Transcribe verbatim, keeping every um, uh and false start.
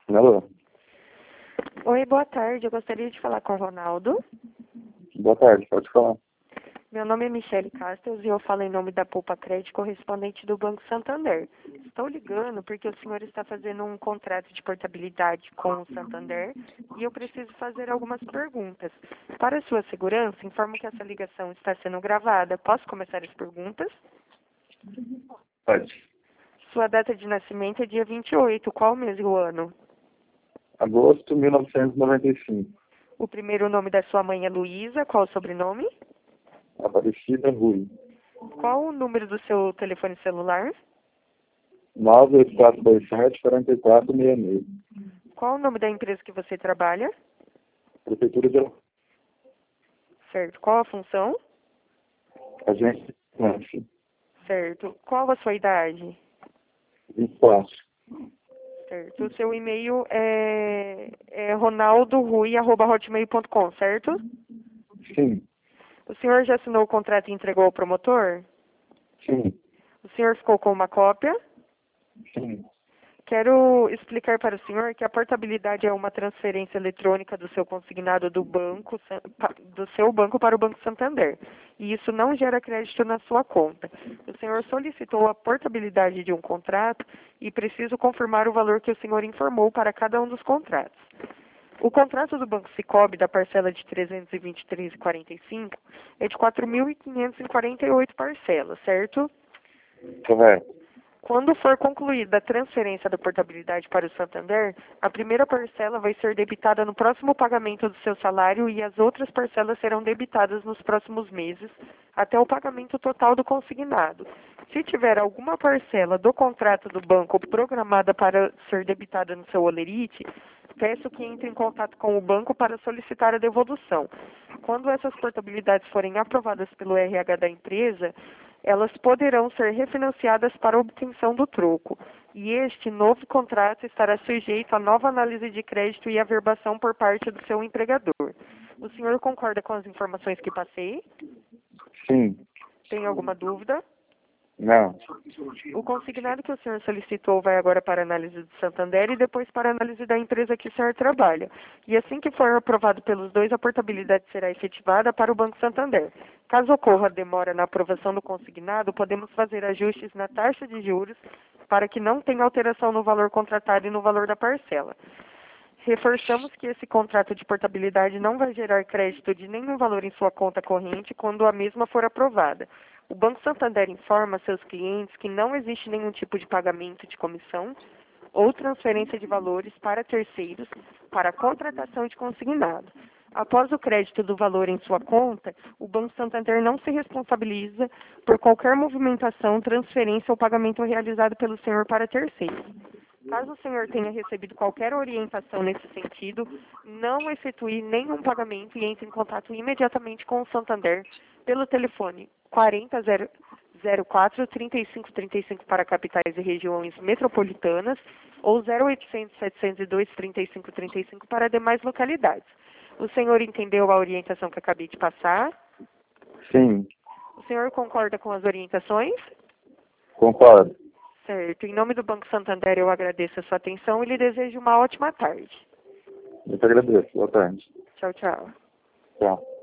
Alô? Oi, boa tarde. Eu gostaria de falar com o Ronaldo. Boa tarde, pode falar. Meu nome é Michele Castros e eu falo em nome da Poupa Crédito, correspondente do Banco Santander. Estou ligando porque o senhor está fazendo um contrato de portabilidade com o Santander e eu preciso fazer algumas perguntas. Para sua segurança, informo que essa ligação está sendo gravada. Posso começar as perguntas? Pode. Sua data de nascimento é dia vinte e oito. Qual mês e o ano? Agosto de mil novecentos e noventa e cinco. O primeiro nome da sua mãe é Luísa. Qual o sobrenome? Aparecida Rui. Qual o número do seu telefone celular? nove oito quatro dois sete, quatro quatro seis seis. Qual o nome da empresa que você trabalha? Prefeitura de Certo. Qual a função? Agência de Lanche. Certo. Qual a sua idade? vinte e quatro. Certo. O seu e-mail é, é ronaldorui arroba hotmail ponto com, certo? Sim, O senhor já assinou o contrato e entregou ao promotor? sim, O senhor ficou com uma cópia? sim. Quero explicar para o senhor que a portabilidade é uma transferência eletrônica do seu consignado do banco, do seu banco para o Banco Santander. E isso não gera crédito na sua conta. O senhor solicitou a portabilidade de um contrato e preciso confirmar o valor que o senhor informou para cada um dos contratos. O contrato do Banco Sicoob da parcela de trezentos e vinte e três reais e quarenta e cinco centavos é de quatro mil quinhentos e quarenta e oito parcelas, certo? Correto. Quando for concluída a transferência da portabilidade para o Santander, a primeira parcela vai ser debitada no próximo pagamento do seu salário e as outras parcelas serão debitadas nos próximos meses, até o pagamento total do consignado. Se tiver alguma parcela do contrato do banco programada para ser debitada no seu holerite, peço que entre em contato com o banco para solicitar a devolução. Quando essas portabilidades forem aprovadas pelo R H da empresa, elas poderão ser refinanciadas para obtenção do troco. E este novo contrato estará sujeito a nova análise de crédito e averbação por parte do seu empregador. O senhor concorda com as informações que passei? Sim. Tem alguma dúvida? Não. O consignado que o senhor solicitou vai agora para a análise do Santander e depois para a análise da empresa que o senhor trabalha. E assim que for aprovado pelos dois, a portabilidade será efetivada para o Banco Santander. Caso ocorra demora na aprovação do consignado, podemos fazer ajustes na taxa de juros para que não tenha alteração no valor contratado e no valor da parcela. Reforçamos que esse contrato de portabilidade não vai gerar crédito de nenhum valor em sua conta corrente quando a mesma for aprovada. O Banco Santander informa a seus clientes que não existe nenhum tipo de pagamento de comissão ou transferência de valores para terceiros para a contratação de consignado. Após o crédito do valor em sua conta, o Banco Santander não se responsabiliza por qualquer movimentação, transferência ou pagamento realizado pelo senhor para terceiros. Caso o senhor tenha recebido qualquer orientação nesse sentido, não efetue nenhum pagamento e entre em contato imediatamente com o Santander pelo telefone quarenta zero quatro, trinta e cinco trinta e cinco para capitais e regiões metropolitanas ou zero oitocentos, setecentos e dois, trinta e cinco trinta e cinco para demais localidades. O senhor entendeu a orientação que acabei de passar? Sim. O senhor concorda com as orientações? Concordo. Certo. Em nome do Banco Santander, eu agradeço a sua atenção e lhe desejo uma ótima tarde. Eu te agradeço. Boa tarde. Tchau, tchau. Tchau.